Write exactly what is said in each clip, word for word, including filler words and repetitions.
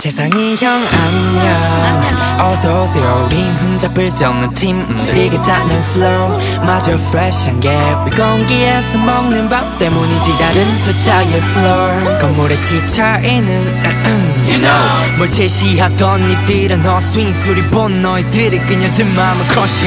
세상이 형 안녕 어서오세요 우린 흠잡을 데 없는 팀 음, 느리게 닿는 flow 마저 fresh한 게 우리 공기에서 먹는 밥 때문이지 다른 숫자의 floor 건물의 키 차이는 음, you know 뭘 제시하던 니들은 헛스윙 소리 본 너희들이 그녀들 마음을 crush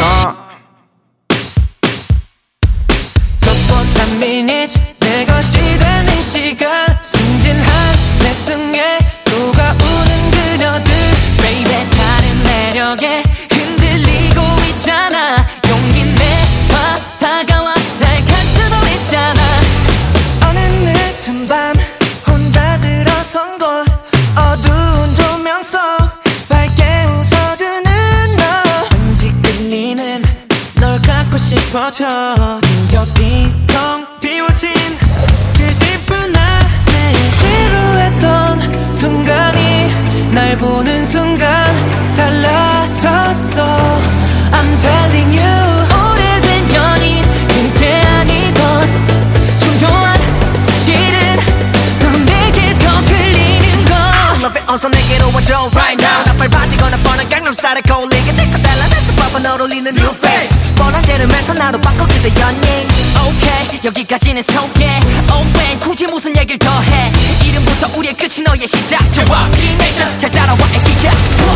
Just for ten minutes 내 것이 되는 시간 순진한 내 승에 속아우는 그녀들 Baby 다른 매력에 흔들리고 있잖아 용기 내봐 다가와 날 갈 수도 있잖아 어느 늦은 밤 혼자 들어선 곳 어두운 조명 속 밝게 웃어주는 너 왠지 끌리는 널 갖고 싶어져 네 곁이 텅 비워진 그 십 분 안에 지루했던 순간이 날 보는 순간 달라졌어 I'm telling you 오래된 연인 그게 아니던 중요한 사실은 넌 내게 더 끌리는 거 I love it 어서 내게로 와줘 right now 나 밟아지거나 뻔한 강남스타일에 거울리게 내거 달라 날 봐봐 널 올리는 new face 뻔한 제름에서 나로 바꿔 그대 연인 Okay 여기까지는 소개 Oh man 굳이 무슨 얘기를 더해 이름부터 우리의 끝이 너의 시작 제와 P-Nation 잘 따라와 애기야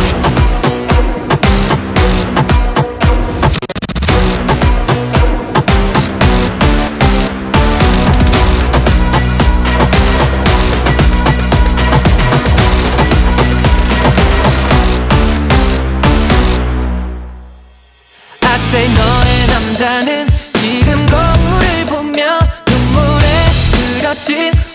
I say 너의 남자는 지금 거울을 보며 눈물에 그려진